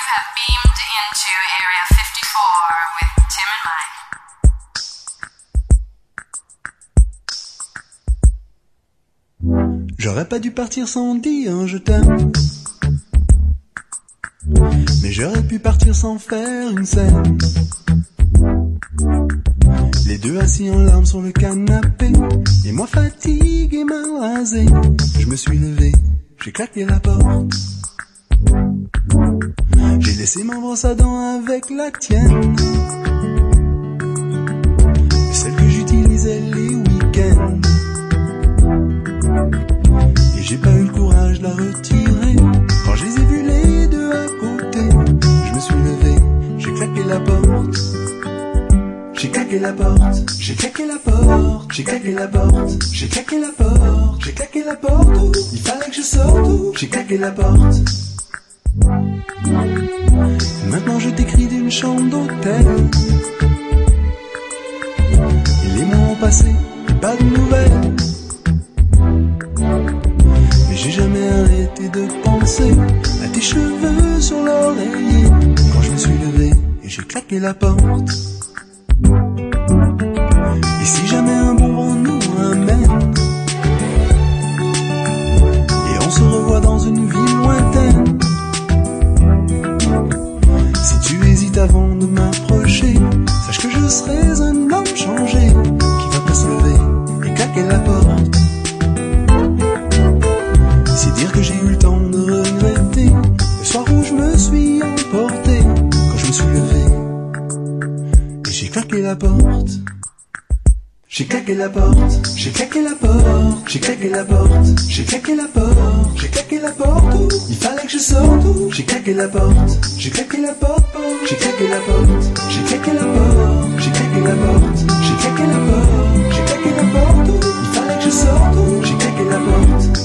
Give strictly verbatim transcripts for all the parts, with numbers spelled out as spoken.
have beamed into Area fifty-four with Tim and Mike. J'aurais pas dû partir sans dire je t'aime, mais j'aurais pu partir sans faire une scène. Les deux assis en larmes sur le canapé, et moi fatigué, mal rasé. Je me suis levé, j'ai claqué la porte. J'ai laissé ma brosse à dents avec la tienne, celle que j'utilisais les week-ends. Et j'ai pas eu le courage de la retirer. Quand je les ai vus les deux à côté, je me suis levé, j'ai claqué la porte. J'ai claqué la porte, j'ai claqué la porte, j'ai claqué la porte, j'ai claqué la porte, j'ai claqué la porte, il fallait que je sorte, j'ai claqué la porte. Maintenant je t'écris d'une chambre d'hôtel, et les mois ont passé, pas de nouvelles. Mais j'ai jamais arrêté de penser à tes cheveux sur l'oreiller. Quand je me suis levé et j'ai claqué la porte. Et si jamais un bon vent nous ramène, et on se revoit dans une ville lointaine, si tu hésites avant de m'approcher, sache que je serai un homme changé, qui va pas se lever et claquer la porte. C'est dire que j'ai eu le temps de regretter le soir où je me suis emporté, quand je me suis levé et j'ai claqué la porte. J'ai claqué la porte, j'ai claqué la porte, j'ai claqué la porte, j'ai claqué la porte, j'ai claqué la porte, il fallait que je sorte, j'ai claqué la porte, j'ai claqué la porte, j'ai claqué la porte, j'ai claqué la porte, j'ai claqué la porte, j'ai claqué la porte, j'ai claqué la porte, il fallait que je sorte, j'ai claqué la porte.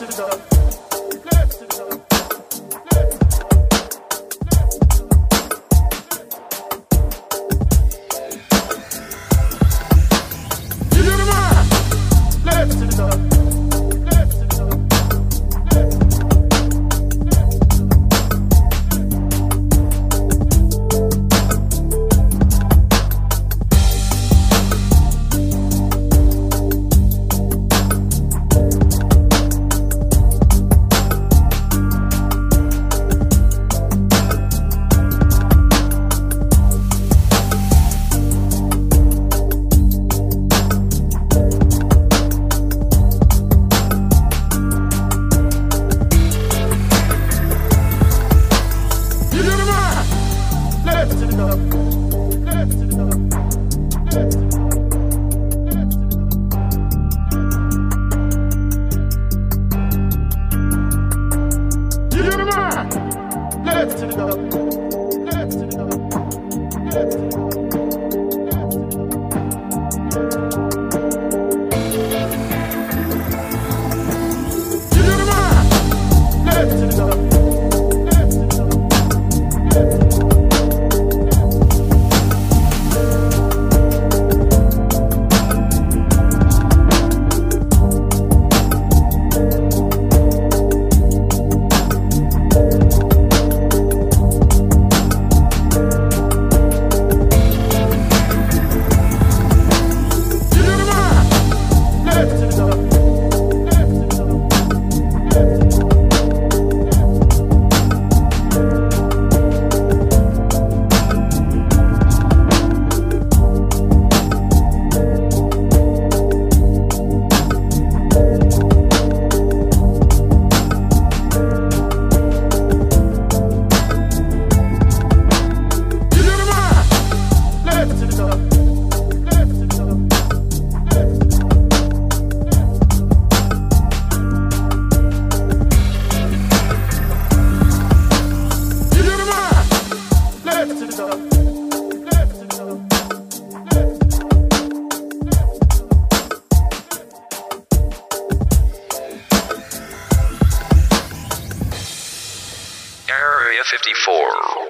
fifty-four.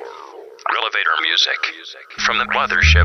Elevator music from the Mothership.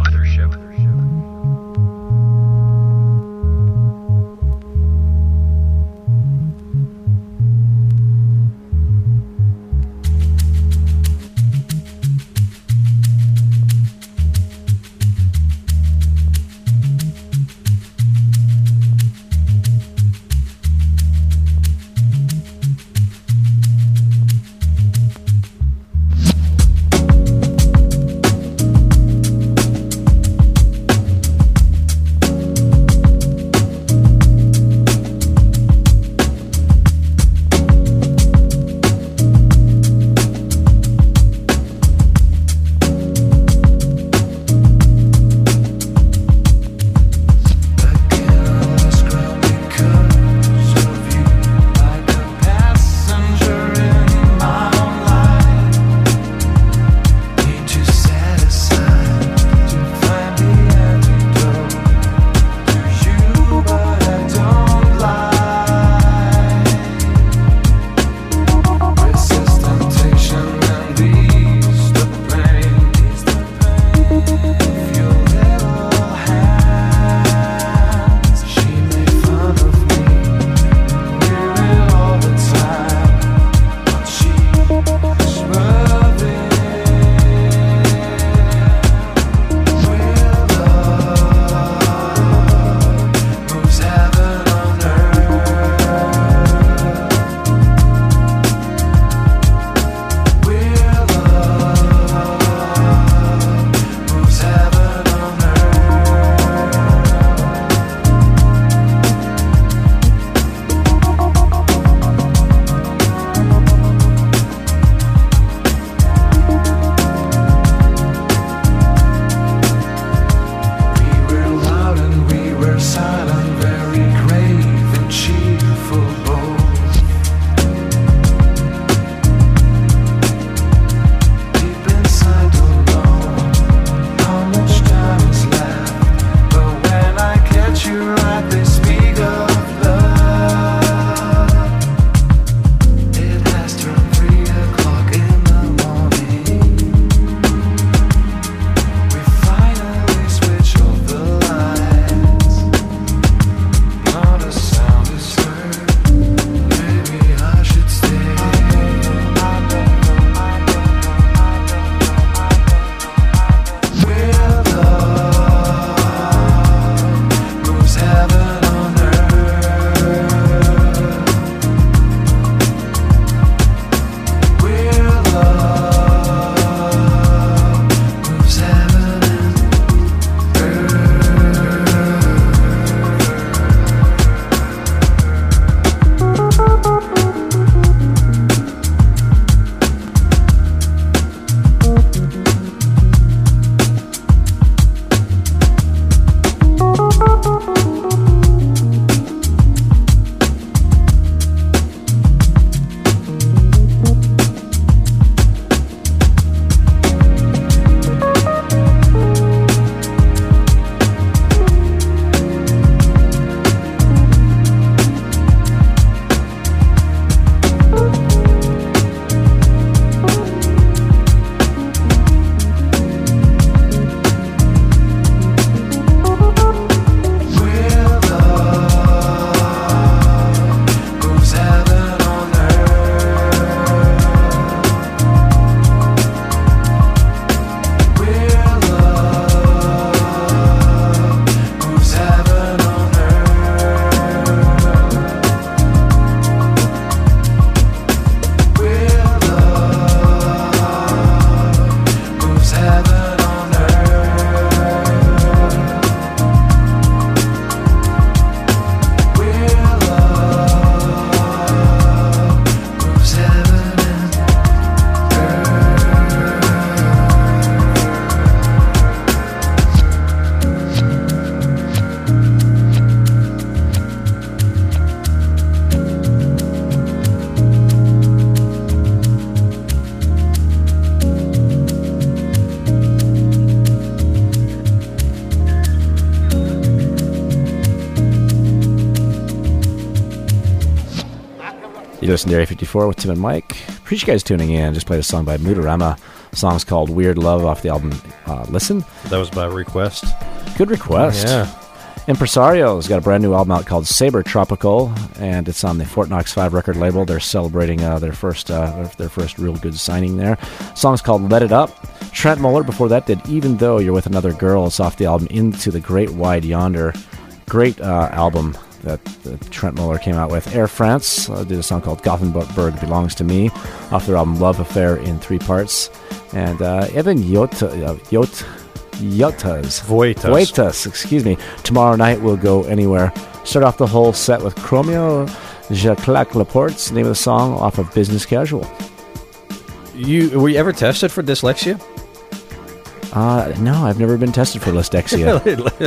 You listen to Area fifty-four with Tim and Mike. Appreciate you guys tuning in. Just played a song by Moodorama. The song's called Weird Love off the album uh, Listen. That was by request. Good request. Yeah. Impresario's got a brand new album out called Saber Tropical, and it's on the Fort Knox five record label. They're celebrating uh, their first uh, their first real good signing there. The song's called Let It Up. Trent Muller before that did Even Though You're With Another Girl. It's off the album Into the Great Wide Yonder. Great uh, album that, that Trent Muller came out with. Air France uh, did a song called Gothenburg Belongs to Me off their album Love Affair in Three Parts. And uh, Evan Yota, uh, Yot, Yotas. Voitas. Voitas, excuse me. Tomorrow Night We'll Go Anywhere. Start off the whole set with Chromio, Je Claque Laporte's name of the song off of Business Casual. You Were you ever tested for dyslexia? Uh, no, I've never been tested for dyslexia.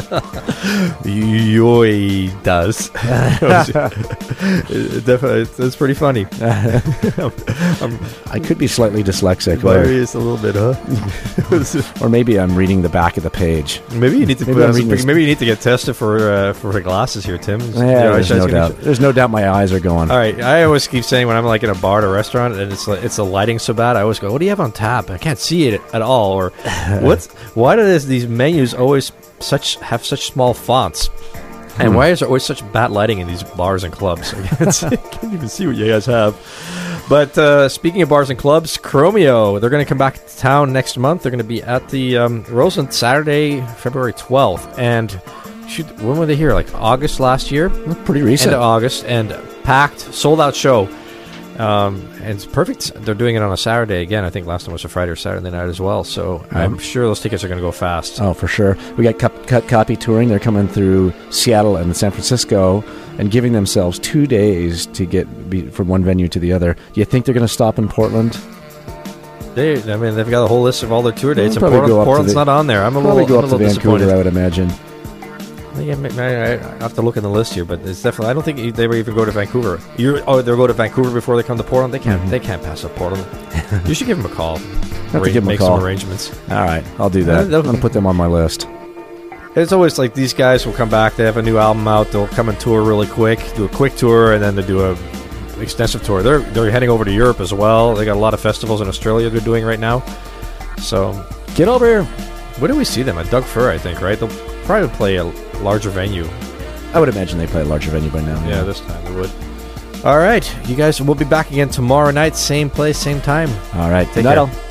Yoy does. Definitely, that's pretty funny. I'm, I could be slightly dyslexic. maybe Or, it's a little bit, huh? or maybe I'm reading the back of the page. Maybe you need to Maybe put I'm on some, reading this- maybe you need to get tested for uh, for the glasses here, Tim. Yeah, You know, there's I- I no was doubt. gonna- There's no doubt my eyes are going. All right, I always keep saying when I'm like in a bar or a restaurant and it's like, it's the lighting so bad, I always go, "What do you have on tap? I can't see it at all." Or what's why do this, these menus always such have such small fonts? And Hmm. why is there always such bad lighting in these bars and clubs? I can't, I can't even see what you guys have. But uh, speaking of bars and clubs, Chromio, they're going to come back to town next month. They're going to be at the um, Roseland Saturday, February twelfth. And shoot, when were they here? Like August last year? Pretty recent. End of August, and packed, sold out show. Um, and it's perfect. They're doing it on a Saturday again. I think last time was a Friday or Saturday night as well. So I'm sure those tickets are going to go fast. Oh, for sure. We got Cut, Cut Copy touring. They're coming through Seattle and San Francisco and giving themselves two days to get be, from one venue to the other. Do you think they're going to stop in Portland? They, I mean, they've got a whole list of all their tour dates, and probably Portland, go up to Portland's the- not on there. I'm a Probably little, go I'm up a to little Vancouver, disappointed. I would imagine. Yeah, maybe I, I have to look in the list here, but it's definitely. I don't think they would even go to Vancouver. You oh, they'll go to Vancouver before they come to Portland. They can't. Mhm. They can't pass up Portland. You should give them a call. Have to give them a make call. some arrangements. All right, I'll do that. Uh, I'm going to put them on my list. It's always like these guys will come back. They have a new album out. They'll come and tour really quick, do a quick tour, and then they do a extensive tour. They're they're heading over to Europe as well. They got a lot of festivals in Australia they're doing right now. So Get over here. where do we see them? At Doug Fir, I think. Right? They'll probably play a larger venue. I would imagine they play a larger venue by now. Yeah, this time they would. All right, you guys. We'll be back again tomorrow night, same place, same time. All right. Take Good night, care. all.